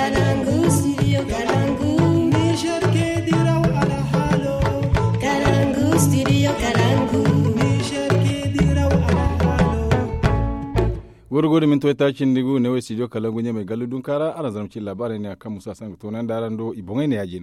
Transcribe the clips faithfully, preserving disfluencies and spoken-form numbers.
Kalangu, studio Kalangu. Niger ke diraw ala halo. Kalangu, studio Kalangu. Niger ke diraw ala halo. Gurgudu min toita cindigu ne wai studio Kalangu ne mai galudun kara ana zamci labarai ne akan Musa San tonan darando ibongai ne yajina.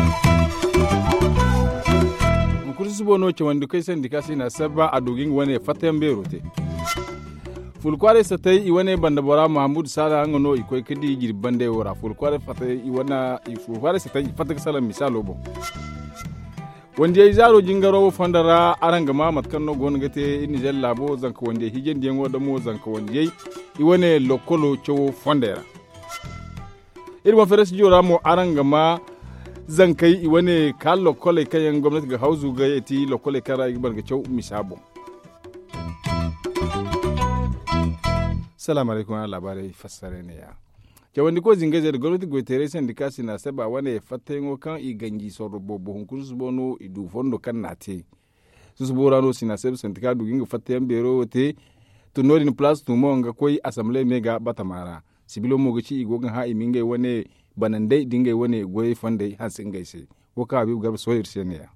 Kursu bono ce wanda kai san dikasi na sabba a dogin wani fatayan berote. Fulkware satai iwane banda bora Mahmud Sala ngono ikoi kidi jiri bande wora fulkware fatai iwana fulkware satai fatak sala misalo bo. Wanda ya zaro jingaro fandara arangama matkan no gon gate ni jel labo zanka wanda hijen diengo da mo zanka wanda yayi iwane lokolo chowo fandera. Irma feres jora mo arangama zan kai iwane ka lokole kayan gwamnati ga hauzu ga yati lokole kara iban ga chow misabo. Salamu alaikum ala labarai fassare ne ya. Ke wani ko zingaje da gwamnati goitere san dikasi na saba wane fatayin kan i ganji soro bobo hunkun su bono idu fondo kan nate. Su su borano sina sebe santika du ginga fatayin bero te to nori plus to mo nga koi assembly mega batamara. Sibilo mo gaci igogan ha imingai wane banandai dingai wane goyi fandai hansin gaise. Waka abi garba soyir sene ya.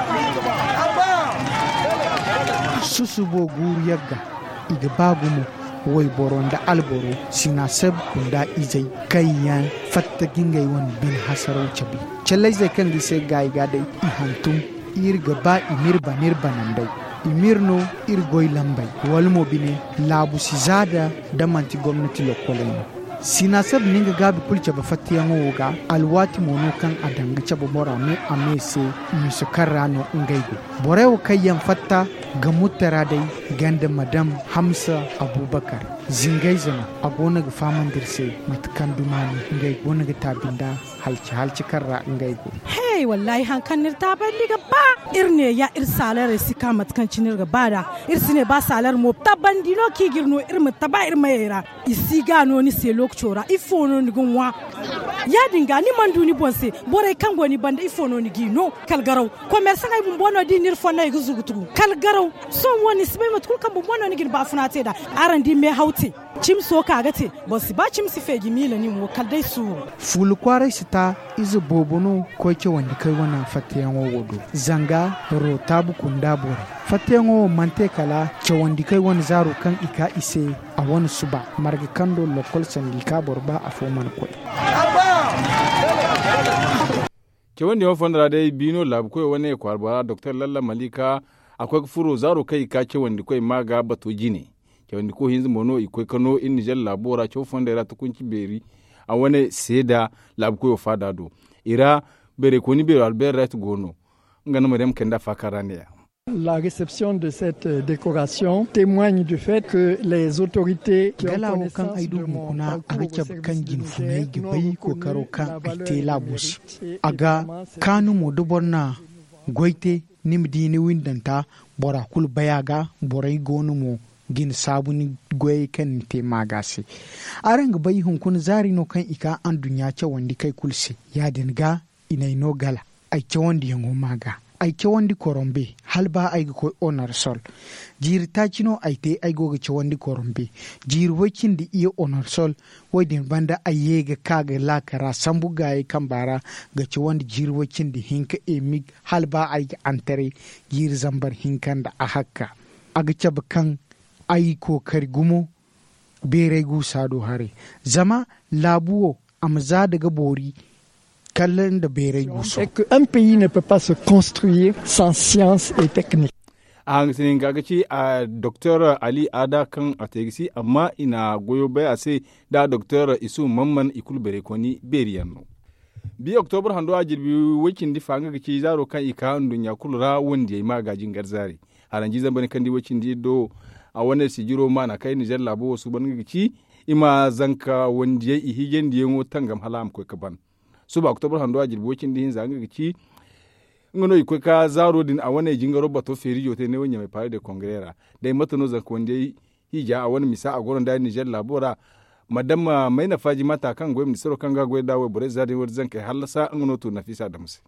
Susubo guru yagga iga babu mu wai boron da alboro sina sab kunda izai kayan fatta gingai wani bin hasarau cabi callai zai kan gise gai gadai ihantum ir gaba imir banir banandai imir no ir goy lambai walmo bine labu si zada da manti gwamnati lokolai sina sab ninga gabi kulce ba fattiyan woga alwati mono kan adanga caba mora mu amese misu karrano ngaigo borewo kayan fatta ga mutara dai ganda madam Hamsa Abubakar zingai zama a gona ga faman dirse matakan dumani ngai gona ga tabinda halci halci karra ngai go hey wallahi hankan nir ta balli ga ba irne ya ir salar sika matakan cinir ga bada irsine ba salar mo tabandino ki girno irma taba irma yera isiga no ni se lokchora ifono ni gunwa ya dinga ni manduni bonse bore kan goni banda ifono ni gino kalgaraw commerce ngai bum bono di nir fona iguzu gutu kalgaraw so woni sibai matkul kan bum bono ni gin ba funate da arandi me hauti cim so kaga te bosi ba cim si fegi mila ni mo kaldai su fulu kwarai sita izu bobono ko ke wanda kai wannan fatiyan wodo zanga ro tabu kunda bore fatiyan wo mante kala ke wanda kai wani zaro kan ika ise a wani suba marga kando lokol sandika borba a foman koi ke wanda yawan fandara dai bino labu koyo wani kwarbara Dr. Lalla Malika akwai furo zaro kai ka ke wanda kai maga bato jine ke wanda ko hinzu mono ikoi kano in Niger labora ke fandara ta kunci beri a wani seda labu koyo fada do ira bere koni bere Albert Right gono ngana Mariam Kenda fakarane. La réception de cette décoration témoigne du fait que les autorités qui ont connaissance de mon parcours au service militaire n'ont reconnu la valeur aga kanu modoborna goite nimdini windanta bora kul bayaga borai gonu mo gin sabuni goy kan te magasi arang bai hunkun zari no kan ika an dunya ce wandi kai kulsi ya dinga inai no gala ai ce wandi yango maga ai ce wandi korombe halba ai ko honor sol jir tachino ai te ai goga ce wandi korombe jir wakin di iyo honor sol wadin banda ayega kaga lakara sambuga ai kambara ga ce wandi jir wakin di hinka emig halba ai antare jir zambar hinkan da a hakka aga ce bakan ai kokari gumo bere gusa do hare zama labuwo amza daga bori kallon da bere guso et que un pays ne peut pas se construire sans science et technique. A hankali gagaci a Doctor Ali Ada kan a tegisi amma ina goyo baya sai da Doctor Isu Mamman Ikul Berekoni Beriyanno. Bi Oktobar hando a jirbi wakin di fanga gaci zaro kan ika handun ya kulura wanda ya yi magajin garzari. Haranji zan bane kan di wakin di do a wannan sigiro ma na kai Nijar labo wasu ban gaci ima zanka wanda ya ihigen da yango tangam halam ko kaban. Su ba Oktobar hando a jirbi wakin di hin zanga gaci ngono iko ka zaro din a wani jingaro bato feri yote ne wonya mai fare da kongrera dai matano zan konde hija a wani misa a goron da Niger labora madamma mai na faji mata kan goyi misaro kan ga goyi dawo bure zari wur zan kai halasa ngono to nafisa da musu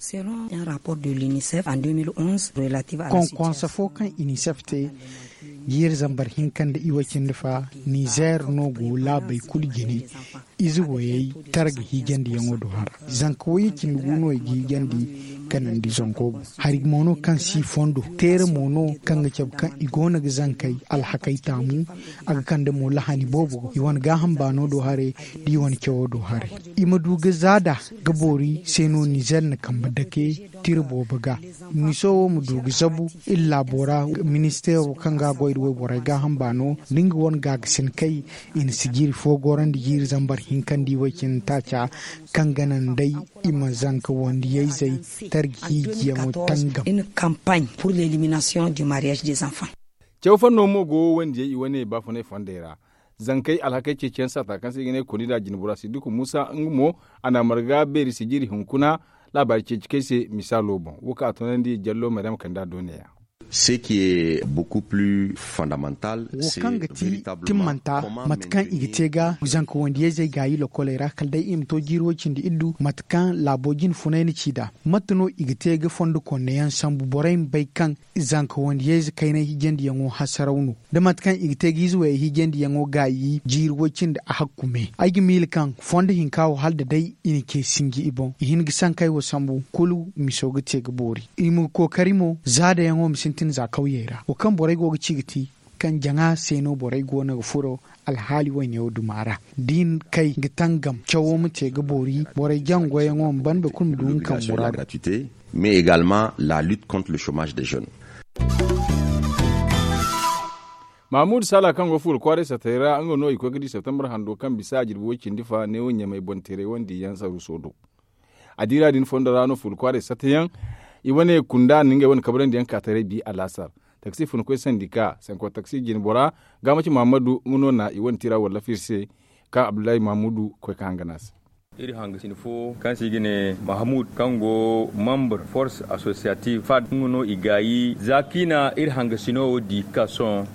Selon un rapport de l'UNICEF en deux mille onze relatif à la kon situation konsafo kan unicef te yir zambar hinkan da iwakin dafa niger no go labai kulgini izu waye targa higandi yango do har zanko waye kin guno higandi kanan di zonko hari mono kan si fondo tere mono kan ga kyab kan igona ga zankai alhakai tamu aga kan da mo lahani bobo iwan ga hamba no do hare di wan kyo do hare imadu ga zada gabori seno niger na kan badake tirbo baga miso mu dugi zabu illa bora ministero kan ga goy do bora ga hamba no ninga won ga sin kai in sigiri fo goran di yir zambar hinkan di wakin tacha kan ganan dai ima zanka wandi yayi zai une campagne pour l'élimination du mariage des enfants. Cewa fanno mogo wanda yayi wane ba fane fandera zankai alhakai ce cen sata kan sai ne kuni da jinbura si duku Musa ngumo ana marga beri sigiri hunkuna labari ce cike se misalo bon wuka tonan di jallo madam kanda doniya. Ce qui est beaucoup plus fondamental, c'est véritablement comment matkan igitega zanko wanda zai gayi lokolera kaldai im to jirocin da iddu matkan labojin funaini cida matno igitega fondo konneyan sambu borain baikan zanko wanda zai kaina higendi yango hasaraunu da matkan igitega izuwa higendi yango gayi jirocin da ahakkume aigi milkan fondo hinkawo halda dai ini ke singi ibon ihin gisan kai wa sambu kulu misogitega bori imu kokarimo zada yango misin tin za kauyera o kan borai go cigiti kan janga seno borai go na furo alhali wani yau dumara din kai gitangam chawo mute ga bori borai jango yango ban be kun dun kan murada gratuité mais également la lutte contre le chômage des jeunes. Mahmoud Sala kan go ful kware sa tayra an go no iko gidi September hando kan bisa jirbo kin difa ne wonya mai bontere wandi yan saru sodo adira din fonda rano ful kware sa tayan iwane kunda ninge wani kabaran da yanka tare bi alasar taksi fun ko sandika san ko taksi jin bora gamaci Muhammadu nguno na iwan tira wala firse ka Abdullahi Mahmudu ko kanganas iri hanga sinfo kan sigine Mahmud kango member force associative fad nguno igayi zakina iri hanga sino di kason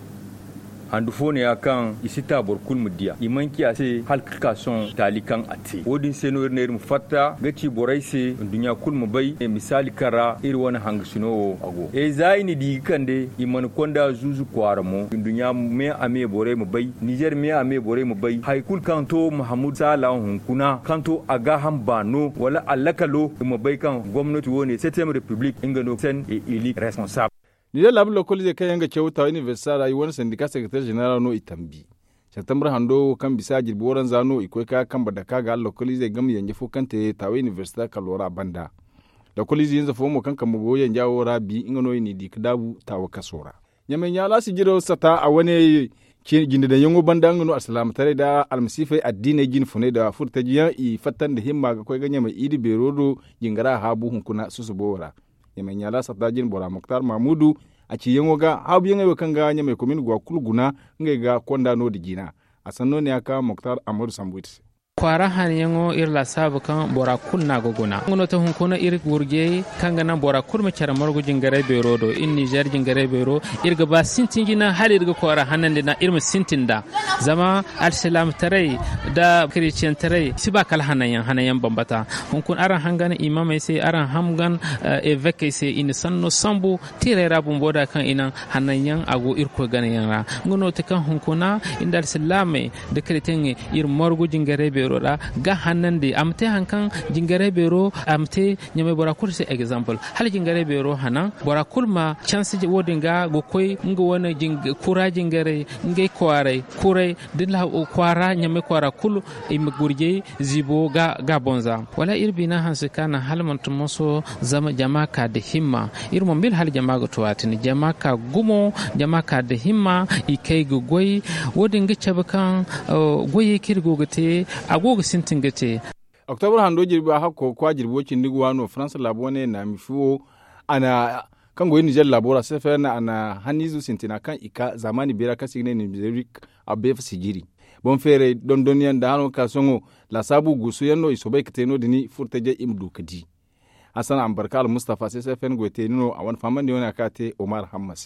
handu fone akan isita borkul mudiya imanki ase halka son talikan ate wodin seno ne mu fatta gati boraise dunya kul mu bai e misali kara iri wani hangsino ago e zaini di kande iman konda zuzu kwaramo dunya me ame bore mu bai Niger me ame bore mu bai haikul kanto Muhammad Salah hunkuna kanto aga hambano wala allakalo mu bai kan gwamnati wone septième république ingano sen e ili responsable ni da labu lokoli zai kai yanga kyauta university yi wani sandika secretary general no itambi September hando kan bisa jirbi woran zano ikoi ka kan badaka ga lokoli zai gam yanje fo kan te tawe university kalora banda lokoli zai yanzu fomo kan kan mugo yan jawo rabi ingano ni dik dabu tawa kasora nyamen ya lasi jiro sata a wani jinde da yango banda ngano assalamu tare da almasifa addine jin fune da furtajiya i fatan da himma ga koi ganya mai idi berodo jingara habu hunkuna susu bora yemen yala satajin bora Muktar Mahmudu a ci yango ga habu yango kan ga nyame komin gwa kulguna ngai ga konda no digina asanno ne aka Muktar Amadu Sambuit kwara han yango irla sabu kan bora kunna goguna ngono to hun kono ir gurge kanga nan bora kurma cara margo jingare bero do in Niger jingare bero irga ba sintingina hal irga kwara hanande na irma sintinda zama al-salam tare da christian tare siba kal hanayan hanayan bambata hun kun aran hangana imamai sai aran hamgan eveke sai in sanno sambu tire rabun boda kan inan hanayan ago irko ganayan ra ngono te kan hun kuna indal salame da kreten ir margo jingare bero da ga hanande amte hankan jingare bero amte nyame bora kurse example hal jingare bero hanan bora kulma chance wodinga go koy ngo wona jing kura jingare ngey kware kure dilla kwara nyame kwara kul im gurje zibo ga ga bonza wala irbina hanse kana halman tumoso zama jamaka de himma irmo bil hal jamaga to watini jamaka gumo jamaka de himma ikay go goy wodinga chabakan goye kirgo gate agogo sintingate October hando jirba hakko kwa jirbo cindigu wano France labone na mifuo ana kan goyi Niger labora sefer na ana hanizu sintina kan ika zamani bera kasigne ni Nigeria abef sigiri bon fere don doniyan da hano kasongo la sabu gusu yanno isobe kiteno dini furteje imdu kadi Hassan Ambarkal Mustafa sefer gote nino awan famande wona kate Omar Hammasi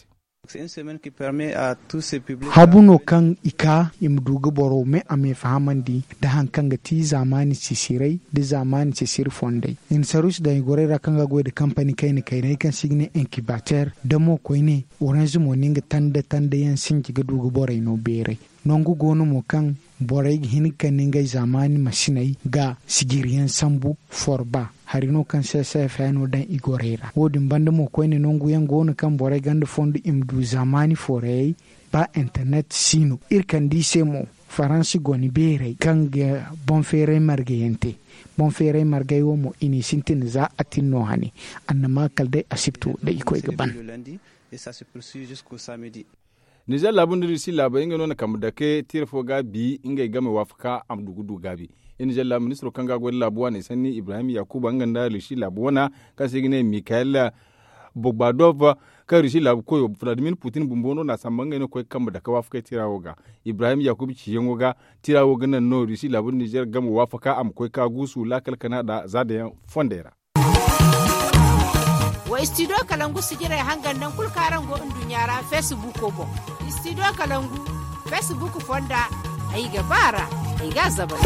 habuno kan ika imduga boro me ame fahamandi da hankan ga ti zamani sisirai da zamani sisir fondai in sarus da igore ra kan ga go da company kai ne kai ne kan signe incubator da mo ko ne orange mo ninga tanda tanda yan sinki ga duga boro no bere nongu gonu mo kan borai hinika ninga zamani masinai ga sigiriyan sambu forba harino kan sese fano dan igorera wodin banda mo ko ne nongu yan gonu kan borai ganda fondu imdu zamani forei ba internet sino irkan dise mo faransi goni bere kan ga bonfere margeyente bonfere margeyo mo ini sintin za atinno hani annama kalde asiptu da iko gaban Nijar labun da risi labai inga nuna kamu da ke tirfo gabi inga game wafaka amdugudu gabi. In Nijar labu ministro kan ga gwada labuwa ne sanni Ibrahim Yakubu an ganda risi labuwa na kan sai gine Mikhail Bogbadov kan risi labu koyo Vladimir Putin bumbono na samban gane koyi kamu da ka wafaka tirawo ga. Ibrahim Yakubu ciyen ga tirawo ganan no risi labun Nijar game wafaka am koyi ka gusu lakal kana da zadayan fondera. Wa studio Kalangu sigira hangan nan kulkaran go dunyara Facebook ko bo studio Kalangu Facebook fonda ai gabara ai gazaba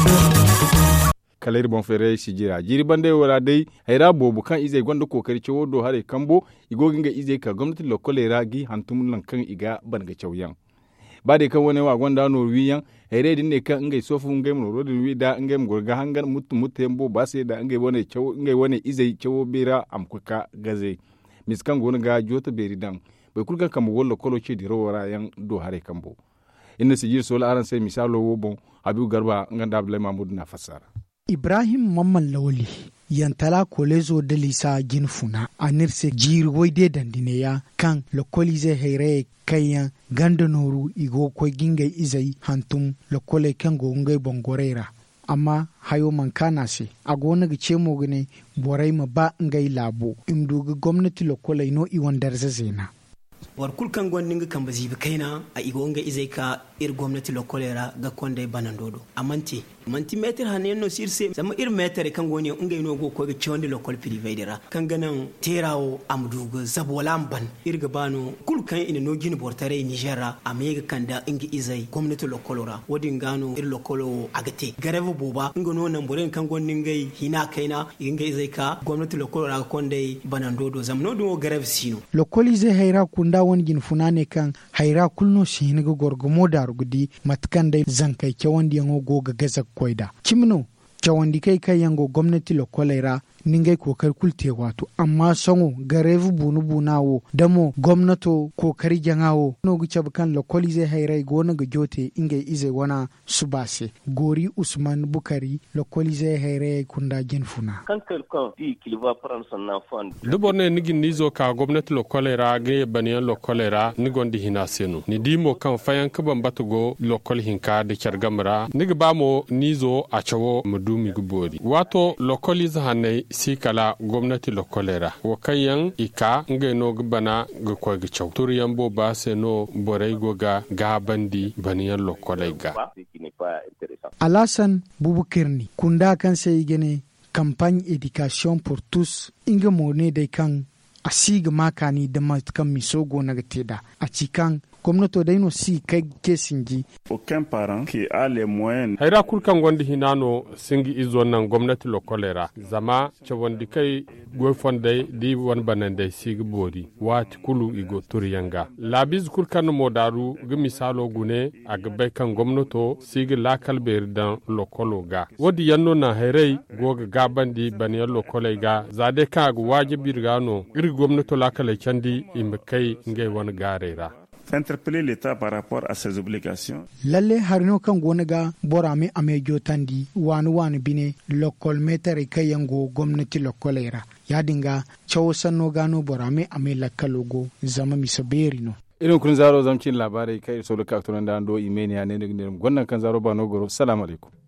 kaleri bon fere sigira jiri bande wala dai hayra bobu kan izai gondo kokari cewo do hare kambo igogin ga izai ka gwamnati lokolera gi hantum nan kan iga banga cewyan ba de kan wani wa gonda no wiyan hayre din ne kan ngai sofu ngai mo rodin wi da ngai mgorga hangan mutu mutembo ba sai da ngai wani cewo ngai wani izai cewo bera amkuka gaze miskan gona ga jota beri dan bai kulkan kam wollo kolo ce di rawara yan do hare kambo inna sijir sol aran sai misalo wo bon abu garba nganda abdullah mahmud na fassara Ibrahim Mamman Lawli yantala kolezo da lisa ginfuna anirse jirgoi de dandineya kan lokolize heire kayan ganda noru igo ko gingai izai hantum lokole kan go ngai bongorera amma hayo mankana se agona gice mo gane borai ma ba ngai labo imduga gwamnati lokole no i wandar zazena war kulkan gondin kan bazibi kaina a igo ngai izai ka ir gwamnati lokolera ga konde banandodo amanti manti meter hanen no sirse sama ir meter kan goni ngai no go ko ga chonde lokol privé dira kan ganan terawo amdugo zabolan ban ir ga bano kulkan ina no gini bortare Nigeria amega kanda ingi izai gwamnati lokolora wodin gano ir lokolo agate garevo boba ngono nan boren kan gondin ngai hina kaina ingai izai ka gwamnati lokolora ga konde banandodo zamno do garev sino lokoli zai haira kunda wani gin funane kan haira kulno shi ne ga gorgomo da rugudi matkan dai zankai kyawandi yango goga gaza koida kimno kyawandi kai kai yango gwamnati lokolera ningai kokar kulte wato amma songo garevu bunu bunawo damo gwamnato kokari jangawo no gice bukan lokoli zai hairai gona ga jote ingai ize wana subase gori Usman Bukari lokoli zai hairai kunda genfuna kan quelqu'un dit qu'il va prendre son enfant duborne nigin nizo ka gwamnati lokolera ga baniyan lokolera nigondi hinasenu ni dimo kan fayan kaban batugo lokol hinka de chargamra niga bamo nizo a chawo mudumi gubori wato lokoli zahanai sikala gwamnati lokolera wakayan ika ngeno gbana ga kwa gichau turiyan bo ba se no borai goga gabandi baniyan lokolega Alasan Bubukirni kunda kan sai gene campagne éducation pour tous inga mone dai kan asiga makani da matkan misogo na gateda a cikan gwamnato dai no si kai kesingi aucun parent qui a les moyens haira kulkan gondi hinano singi izo nan gwamnati lokolera zama chawondi kai goy fonde di won banande sigi bori wati kulu igo turiyanga labiz kulkan modaru ga misalo gune aga bay kan gwamnato sigi lakal ber dan lokologa wodi yanno na hairai goga gabandi baniya lokolega zade ka ga wajibir gano iri gwamnato lakal candi imkai ngai won garera interpeller l'État par rapport à ses obligations. Lalle harino kan gona ga borame amejo tandi wani wani bine lokol metere kayango gwamnati lokolera ya dinga cewa sanno gano borame ame lakalogo zama misaberi no. Irin kun zaro zamcin labarai kai so da kaktunan da ando imeniya ne ne gwannan kan zaro ba no goro. Assalamu alaikum.